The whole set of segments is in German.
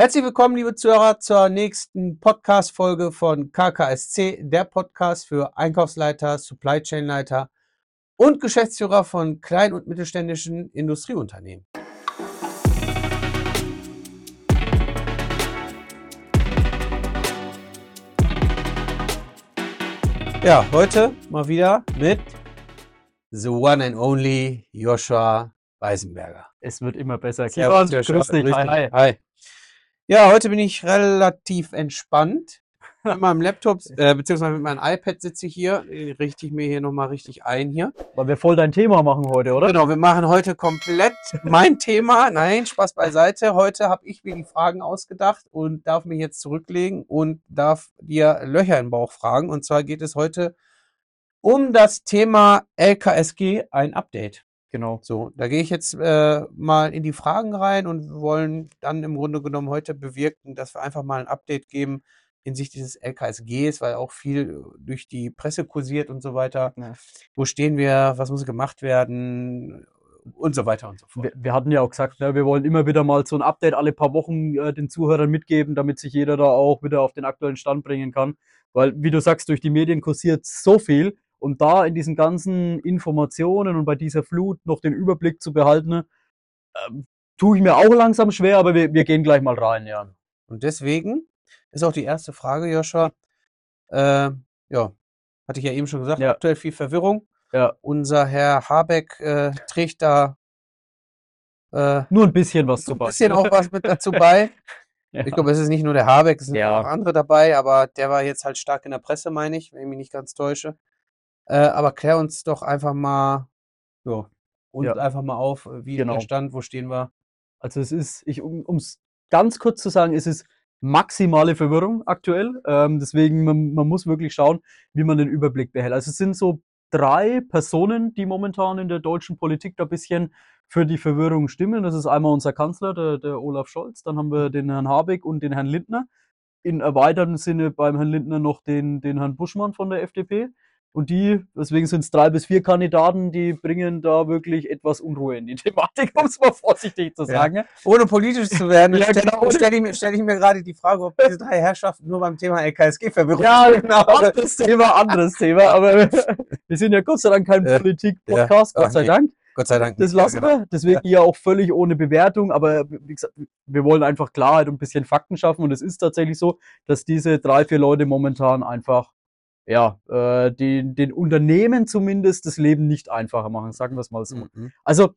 Herzlich willkommen, liebe Zuhörer, zur nächsten Podcast-Folge von KKSC, der Podcast für Einkaufsleiter, Supply Chain Leiter und Geschäftsführer von kleinen und mittelständischen Industrieunternehmen. Ja, heute mal wieder mit the one and only Joshua Weisenberger. Es wird immer besser. Servus, Joshua. Grüß dich. Hi. Hi. Ja, heute bin ich relativ entspannt. Mit meinem Laptop, beziehungsweise mit meinem iPad sitze ich hier. Richte ich mir hier nochmal richtig ein hier. Weil wir voll dein Thema machen heute, oder? Genau, wir machen heute komplett mein Thema. Nein, Spaß beiseite. Heute habe ich mir die Fragen ausgedacht und darf mich jetzt zurücklegen und darf dir Löcher im Bauch fragen. Und zwar geht es heute um das Thema LKSG, ein Update. Genau. So, da gehe ich jetzt mal in die Fragen rein und wir wollen dann im Grunde genommen heute bewirken, dass wir einfach mal ein Update geben hinsichtlich dieses LKSGs, weil auch viel durch die Presse kursiert und so weiter. Ja. Wo stehen wir, was muss gemacht werden und so weiter und so fort. Wir hatten ja auch gesagt, ne, wir wollen immer wieder mal so ein Update alle paar Wochen den Zuhörern mitgeben, damit sich jeder da auch wieder auf den aktuellen Stand bringen kann. Weil, wie du sagst, durch die Medien kursiert so viel und da in diesen ganzen Informationen und bei dieser Flut noch den Überblick zu behalten, tue ich mir auch langsam schwer, aber wir gehen gleich mal rein, ja. Und deswegen ist auch die erste Frage, Joshua. Ja, hatte ich ja eben schon gesagt, Ja. aktuell viel Verwirrung. Ja. Unser Herr Habeck trägt da Nur ein bisschen was so zu ein bisschen auch was mit dazu bei. Ja. Ich glaube, es ist nicht nur der Habeck, es sind Ja. auch andere dabei, aber der war jetzt halt stark in der Presse, meine ich, wenn ich mich nicht ganz täusche. Aber klär uns doch einfach mal, ja, Ja. einfach mal auf, wie ist Genau. der Stand, wo stehen wir? Also es ist, um es ganz kurz zu sagen, es ist maximale Verwirrung aktuell. Deswegen, man muss wirklich schauen, wie man den Überblick behält. Also es sind so 3 Personen, die momentan in der deutschen Politik da ein bisschen für die Verwirrung stimmen. Das ist einmal unser Kanzler, der Olaf Scholz, dann haben wir den Herrn Habeck und den Herrn Lindner. In erweiterten Sinne beim Herrn Lindner noch den Herrn Buschmann von der FDP. Und deswegen sind es 3 bis 4 Kandidaten, die bringen da wirklich etwas Unruhe in die Thematik, um es mal vorsichtig zu sagen. Ja. Ohne politisch zu werden, Ja, genau. stell ich mir gerade die Frage, ob diese 3 Herrschaften nur beim Thema LKSG Verwirrung Ja, genau. anderes Thema, aber wir sind ja Gott sei Dank kein Politik-Podcast, Gott sei Dank. Gott sei Dank. Das lassen wir, deswegen ja auch völlig ohne Bewertung, aber wie gesagt, wir wollen einfach Klarheit und ein bisschen Fakten schaffen und es ist tatsächlich so, dass diese 3, 4 Leute momentan einfach den Unternehmen zumindest das Leben nicht einfacher machen, sagen wir es mal so. Mhm. Also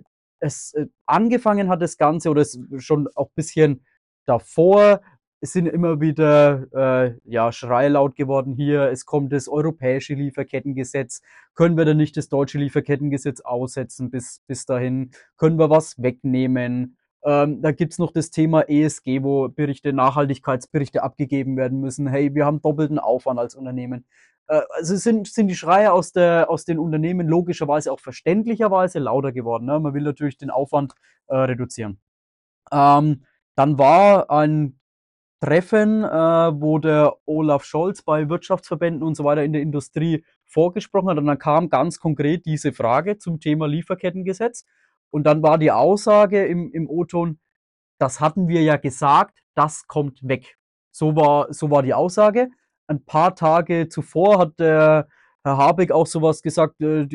angefangen hat das Ganze oder es schon auch ein bisschen davor, es sind immer wieder Schreie laut geworden hier, es kommt das europäische Lieferkettengesetz, können wir denn nicht das deutsche Lieferkettengesetz aussetzen bis dahin, können wir was wegnehmen? Da gibt's noch das Thema ESG, wo Nachhaltigkeitsberichte abgegeben werden müssen. Hey, wir haben doppelten Aufwand als Unternehmen. Also sind die Schreie aus den Unternehmen logischerweise auch verständlicherweise lauter geworden. Ne? Man will natürlich den Aufwand reduzieren. Dann war ein Treffen, wo der Olaf Scholz bei Wirtschaftsverbänden und so weiter in der Industrie vorgesprochen hat. Und dann kam ganz konkret diese Frage zum Thema Lieferkettengesetz. Und dann war die Aussage im O-Ton, das hatten wir ja gesagt, das kommt weg. So war die Aussage. Ein paar Tage zuvor hat der Herr Habeck auch sowas gesagt,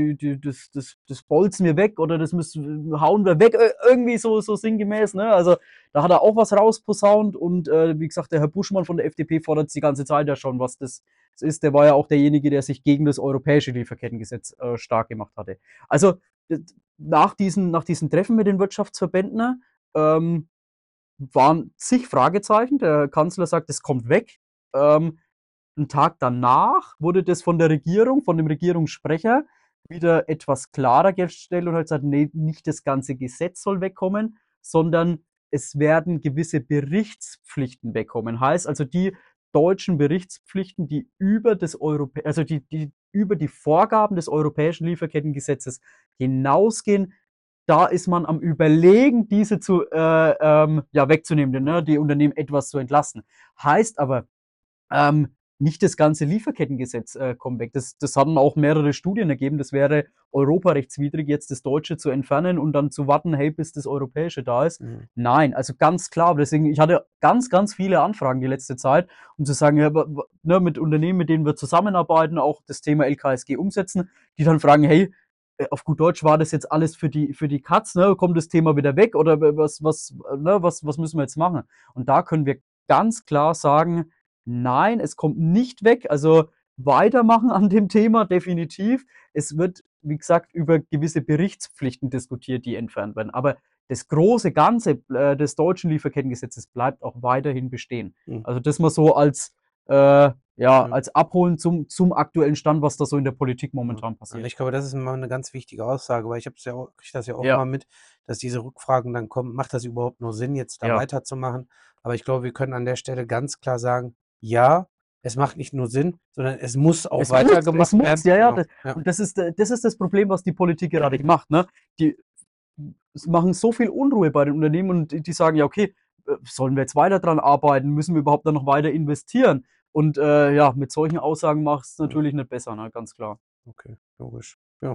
das bolzen wir weg oder hauen wir weg, irgendwie so sinngemäß. Ne? Also da hat er auch was rausposaunt und wie gesagt, der Herr Buschmann von der FDP fordert es die ganze Zeit ja schon, was das ist. Der war ja auch derjenige, der sich gegen das europäische Lieferkettengesetz stark gemacht hatte. Also nach diesen Treffen mit den Wirtschaftsverbänden waren zig Fragezeichen. Der Kanzler sagt, es kommt weg. Einen Tag danach wurde das von der Regierung, von dem Regierungssprecher, wieder etwas klarer gestellt und hat gesagt, nee, nicht das ganze Gesetz soll wegkommen, sondern es werden gewisse Berichtspflichten wegkommen. Heißt also, die deutschen Berichtspflichten, die über die über die Vorgaben des europäischen Lieferkettengesetzes hinausgehen, da ist man am Überlegen, diese wegzunehmen, ne? Die Unternehmen etwas zu entlasten. Heißt aber, nicht das ganze Lieferkettengesetz kommt weg. Das haben auch mehrere Studien ergeben. Das wäre europarechtswidrig, jetzt das Deutsche zu entfernen und dann zu warten, hey, bis das Europäische da ist. Mhm. Nein, also ganz klar. Deswegen, ich hatte ganz, ganz viele Anfragen die letzte Zeit, um zu sagen, ja, ne, mit Unternehmen, mit denen wir zusammenarbeiten, auch das Thema LKSG umsetzen, die dann fragen, hey, auf gut Deutsch, war das jetzt alles für die Katz, ne? Kommt das Thema wieder weg oder was müssen wir jetzt machen? Und da können wir ganz klar sagen, nein, es kommt nicht weg. Also weitermachen an dem Thema, definitiv. Es wird, wie gesagt, über gewisse Berichtspflichten diskutiert, die entfernt werden. Aber das große Ganze des deutschen Lieferkettengesetzes bleibt auch weiterhin bestehen. Mhm. Also das mal so als als Abholen zum aktuellen Stand, was da so in der Politik momentan passiert. Ich glaube, das ist immer eine ganz wichtige Aussage, weil kriege das ja auch Ja. immer mit, dass diese Rückfragen dann kommen, macht das überhaupt nur Sinn, jetzt da Ja. weiterzumachen? Aber ich glaube, wir können an der Stelle ganz klar sagen, ja, es macht nicht nur Sinn, sondern es muss auch weitergemacht werden. Ja, Genau. Ja. Und das ist das Problem, was die Politik gerade macht. Ne? Die machen so viel Unruhe bei den Unternehmen und die sagen, ja, okay, sollen wir jetzt weiter dran arbeiten? Müssen wir überhaupt dann noch weiter investieren? Und mit solchen Aussagen macht es natürlich nicht besser, ne? Ganz klar. Okay, logisch. Ja.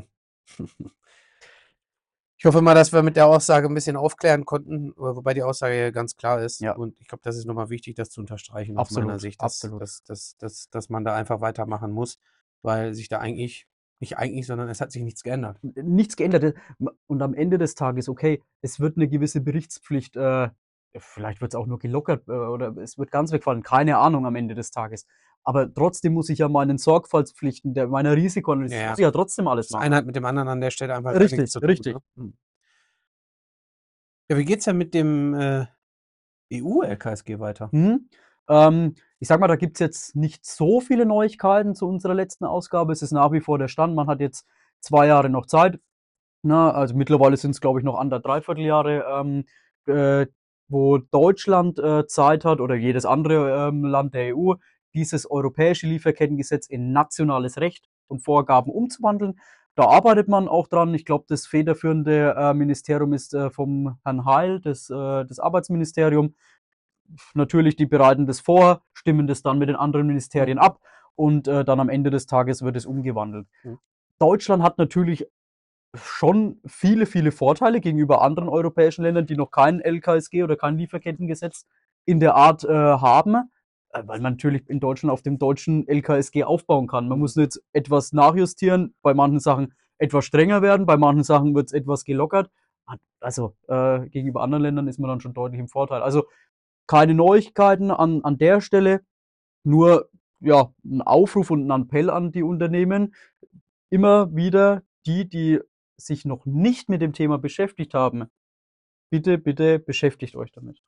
Ich hoffe mal, dass wir mit der Aussage ein bisschen aufklären konnten, wobei die Aussage ja ganz klar ist. Ja. Und ich glaube, das ist nochmal wichtig, das zu unterstreichen aus Absolut, meiner Sicht, absolut. dass man da einfach weitermachen muss, weil sich da sondern es hat sich nichts geändert. Nichts geändert. Und am Ende des Tages, okay, es wird eine gewisse Berichtspflicht, vielleicht wird es auch nur gelockert oder es wird ganz wegfallen, keine Ahnung am Ende des Tages. Aber trotzdem muss ich ja meinen Sorgfaltspflichten, meiner Risikoanalyse, Ja. muss ich ja trotzdem alles Das machen. eine hat mit dem anderen an der Stelle einfach gar Richtig, nichts zu tun. richtig. Ne? Ja, wie geht's denn mit dem EU-LKSG weiter? Ich sag mal, da gibt's jetzt nicht so viele Neuigkeiten zu unserer letzten Ausgabe. Es ist nach wie vor der Stand. Man hat jetzt 2 Jahre noch Zeit. Ne? Also mittlerweile sind es, glaube ich, noch 1,5 Jahre, wo Deutschland Zeit hat oder jedes andere Land der EU, dieses europäische Lieferkettengesetz in nationales Recht und Vorgaben umzuwandeln. Da arbeitet man auch dran. Ich glaube, das federführende Ministerium ist vom Herrn Heil, das Arbeitsministerium. Natürlich, die bereiten das vor, stimmen das dann mit den anderen Ministerien ab und dann am Ende des Tages wird es umgewandelt. Mhm. Deutschland hat natürlich schon viele, viele Vorteile gegenüber anderen europäischen Ländern, die noch kein LKSG oder kein Lieferkettengesetz in der Art haben, weil man natürlich in Deutschland auf dem deutschen LKSG aufbauen kann. Man muss jetzt etwas nachjustieren, bei manchen Sachen etwas strenger werden, bei manchen Sachen wird es etwas gelockert. Also gegenüber anderen Ländern ist man dann schon deutlich im Vorteil. Also keine Neuigkeiten an der Stelle, nur ja, ein Aufruf und ein Appell an die Unternehmen. Immer wieder die sich noch nicht mit dem Thema beschäftigt haben, bitte, bitte beschäftigt euch damit.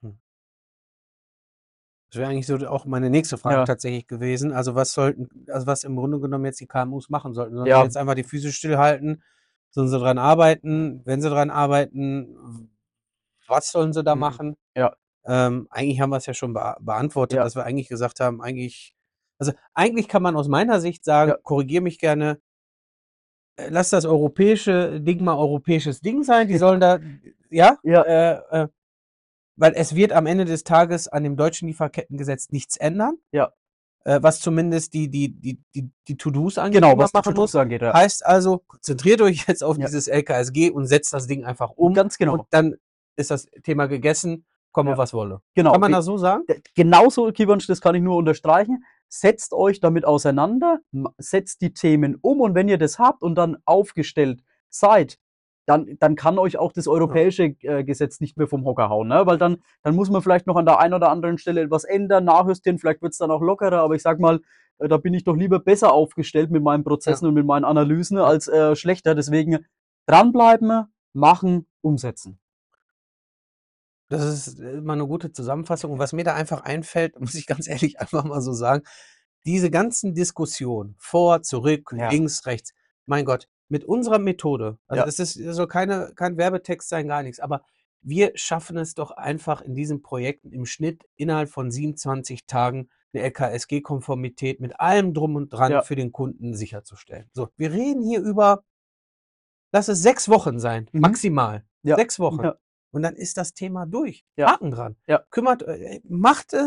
Das wäre eigentlich so auch meine nächste Frage Ja. tatsächlich gewesen. Also was im Grunde genommen jetzt die KMUs machen sollten? Sollen Ja. sie jetzt einfach die Füße stillhalten? Sollen sie dran arbeiten? Wenn sie dran arbeiten, was sollen sie da machen? Ja. Eigentlich haben wir es ja schon beantwortet, Ja. dass wir eigentlich gesagt haben, eigentlich kann man aus meiner Sicht sagen, Ja. korrigiere mich gerne, lass das europäische Ding mal europäisches Ding sein. Die sollen da, ja, weil es wird am Ende des Tages an dem deutschen Lieferkettengesetz nichts ändern. Ja. Was zumindest die To-Dos angeht, Genau, die man was die machen muss. To-Dos angeht, ja. Heißt also, konzentriert euch jetzt auf Ja. dieses LKSG und setzt das Ding einfach um. Ganz genau. Und dann ist das Thema gegessen, komme Ja. was wolle. Genau. Kann man das so sagen? Genauso, Kiwansch, das kann ich nur unterstreichen. Setzt euch damit auseinander, setzt die Themen um und wenn ihr das habt und dann aufgestellt seid, dann kann euch auch das europäische Gesetz nicht mehr vom Hocker hauen, ne? Weil dann muss man vielleicht noch an der einen oder anderen Stelle etwas ändern, nachjustieren, vielleicht wird es dann auch lockerer, aber ich sag mal, da bin ich doch lieber besser aufgestellt mit meinen Prozessen und mit meinen Analysen als schlechter. Deswegen dranbleiben, machen, umsetzen. Das ist immer eine gute Zusammenfassung. Und was mir da einfach einfällt, muss ich ganz ehrlich einfach mal so sagen, diese ganzen Diskussionen, vor, zurück, links, rechts, mein Gott, mit unserer Methode, also das soll kein Werbetext sein, gar nichts, aber wir schaffen es doch einfach in diesen Projekten im Schnitt innerhalb von 27 Tagen eine LKSG-Konformität mit allem drum und dran für den Kunden sicherzustellen. So, wir reden hier über, lass es 6 Wochen sein, maximal. 6 Wochen. Ja. Und dann ist das Thema durch. Haken dran. Ja. Macht es,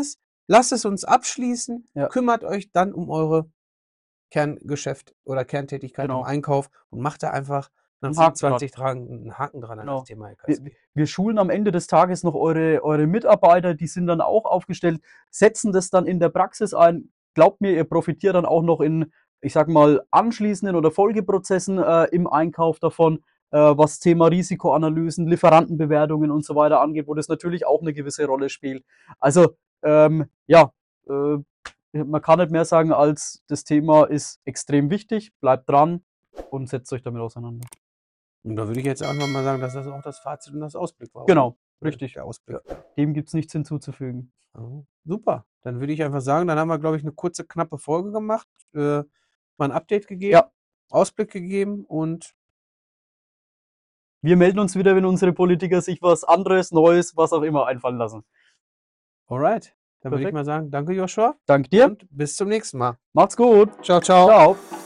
lasst es uns abschließen, Ja. kümmert euch dann um eure Kerngeschäft oder Kerntätigkeit im Genau. Einkauf und macht da einfach nach Einen Haken 27 Tagen einen Haken dran an das Genau. Thema, Herr Wir, Kaspi. wir schulen am Ende des Tages noch eure Mitarbeiter, die sind dann auch aufgestellt, setzen das dann in der Praxis ein. Glaubt mir, ihr profitiert dann auch noch in, ich sag mal, anschließenden oder Folgeprozessen im Einkauf davon, was Thema Risikoanalysen, Lieferantenbewertungen und so weiter angeht, wo das natürlich auch eine gewisse Rolle spielt. Also, ja, man kann nicht mehr sagen, als das Thema ist extrem wichtig, bleibt dran und setzt euch damit auseinander. Und da würde ich jetzt einfach mal sagen, dass das auch das Fazit und das Ausblick war. Genau, Oder? richtig. Der Ausblick. Ja. Dem gibt es nichts hinzuzufügen. Ja, super. Dann würde ich einfach sagen, dann haben wir, glaube ich, eine kurze, knappe Folge gemacht, mal ein Update gegeben, Ja, Ausblick gegeben und wir melden uns wieder, wenn unsere Politiker sich was anderes, Neues, was auch immer einfallen lassen. alright. Dann würde ich Perfekt. mal sagen, danke Joshua Dank dir. und bis zum nächsten Mal. Macht's gut. Ciao, ciao. Ciao.